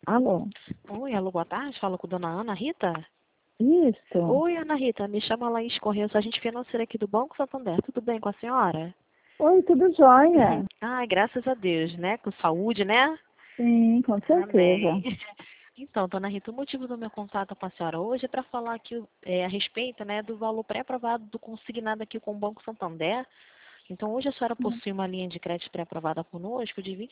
Alô? Oi, alô, boa tarde. Falo com a dona Ana Rita. Isso. Oi, Ana Rita. Me chama Laís Corrêa, sou agente financeira aqui do Banco Santander. Tudo bem com a senhora? Oi, tudo jóia? Ai, graças a Deus, né? Com saúde, né? Sim, com certeza. Amém. Então, dona Rita, o motivo do meu contato com a senhora hoje é para falar aqui a respeito, né, do valor pré-aprovado do consignado aqui com o Banco Santander. Então, hoje a senhora possui uma linha de crédito pré-aprovada conosco de R$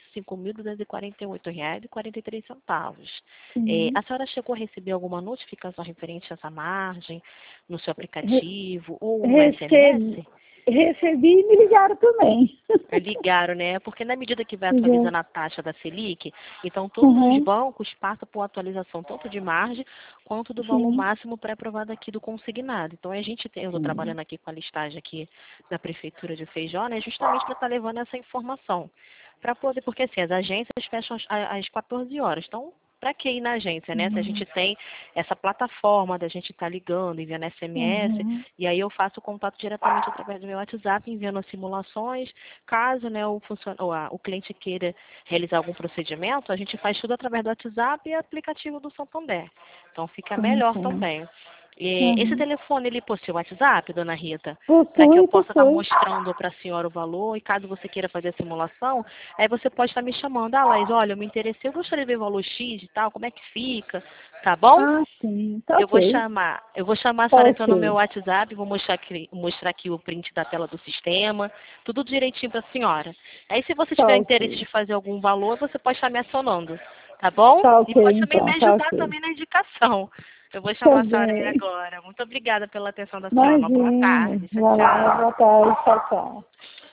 25.248,43. Sim. A senhora chegou a receber alguma notificação referente a essa margem no seu aplicativo ou um Recebi, SMS? recebi e me ligaram também. Ligaram, né? Porque na medida que vai Uhum. atualizando a taxa da Selic, então todos os bancos passam por atualização tanto de margem quanto do valor Sim, máximo pré-aprovado aqui do consignado. Então eu estou sim. trabalhando aqui com a listagem aqui da Prefeitura de Feijó, né? Justamente para estar levando essa informação. Para poder, porque assim, as agências fecham às 14 horas. Então, para que ir na agência, né? Se a Uhum. gente tem essa plataforma da gente estar ligando, enviando SMS, Uhum. e aí eu faço o contato diretamente através do meu WhatsApp, enviando as simulações. Caso, né, o cliente queira realizar algum procedimento, a gente faz tudo através do WhatsApp e aplicativo do Santander. Então fica Sim, melhor sim. também. E esse Uhum. telefone, ele possui WhatsApp, dona Rita? Para que eu Possui, possa estar possui. mostrando para a senhora o valor, e caso você queira fazer a simulação, aí você pode estar me chamando. Ah, Laís, olha, eu me interessei, eu gostaria de ver o valor X e tal, como é que fica, tá bom? Ah, sim. Tá Eu ok. vou chamar a Tá senhora então no meu ok. WhatsApp, vou mostrar aqui o print da tela do sistema, tudo direitinho para a senhora. Aí se você Tá tiver interesse ok. de fazer algum valor, você pode estar me acionando, tá bom? Tá E ok, pode também me então. Tá ajudar ok. também na indicação. Eu vou Tá chamar a senhora aí bem. agora. Muito obrigada pela atenção da senhora. Uma boa Imagina. tarde. Tchau, Vai lá. tchau. Boa tarde. Tchau, tchau.